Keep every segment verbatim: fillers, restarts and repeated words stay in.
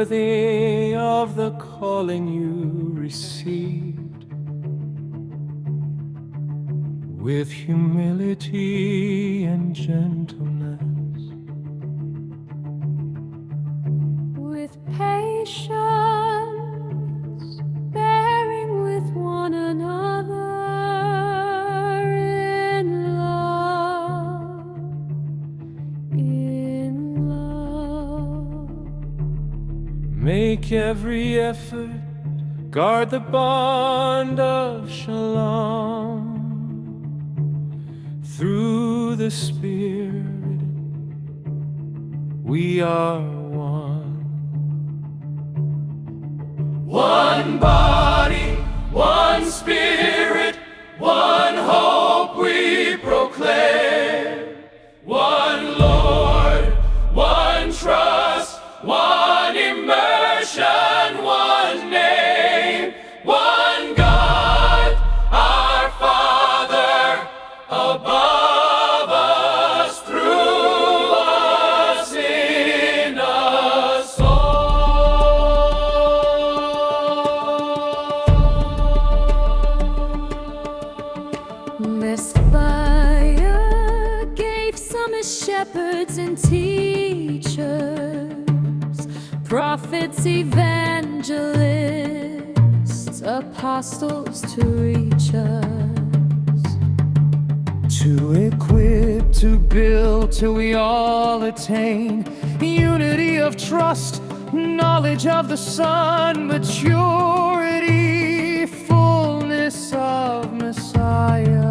worthy of the calling you received, with humility and gentleness, with patience, bearing with one another in love, in love. Make every effort, guard the bond of shalom. Through the Spirit, we are one. One body, one Spirit, one hope we proclaim. One Lord, one trust, one immersion, one name. One God, our Father, above us, through us, in us all. Messiah gave some as shepherds and teachers, prophets, evangelists, apostles to reach us. To equip, to build, till we all attain unity of trust, knowledge of the Son, maturity, fullness of Messiah.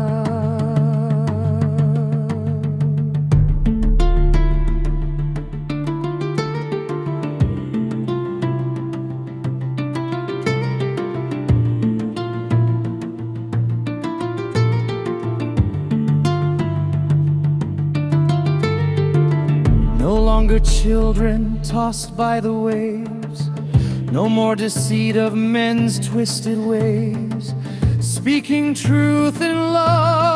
No longer children tossed by the waves, no more deceit of men's twisted ways, speaking truth in love.